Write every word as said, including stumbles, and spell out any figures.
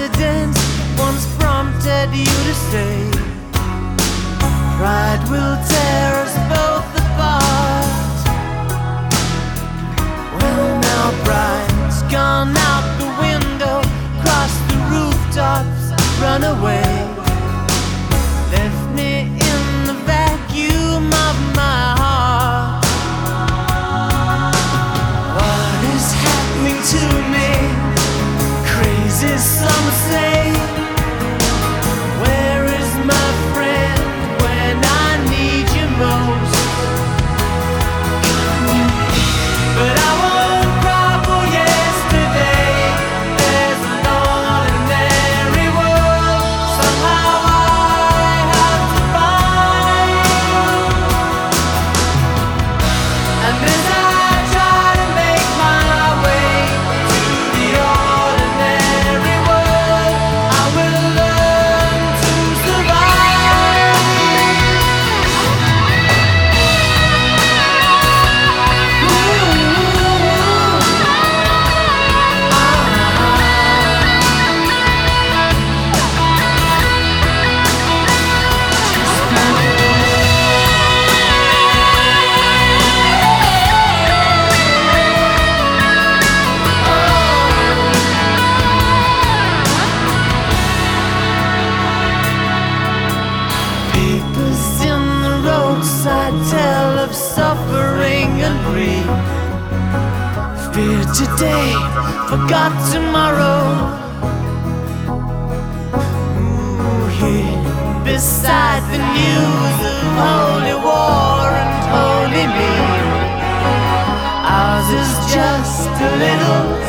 accident once prompted you to say, pride will tear us both apart. Well, now pride's gone out the window, crossed the rooftops, run away, left me in the vacuum of my heart. What is happening to me? Crazy, some say. Where is my friend when I need you most? But I won't cry for yesterday. There's an ordinary world somehow I have to find. And as I try to make my way to the ordinary world, I will learn to survive. Papers in the roadside tell of suffering and grief. Fear today, forgot tomorrow. Ooh, here beside the news of holy war and holy me, ours is just a little